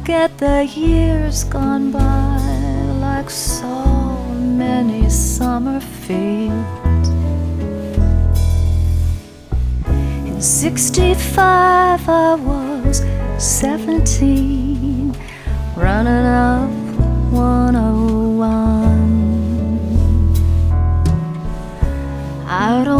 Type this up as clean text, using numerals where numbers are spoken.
at the years gone by like so many summer fields. In '65 I was 17.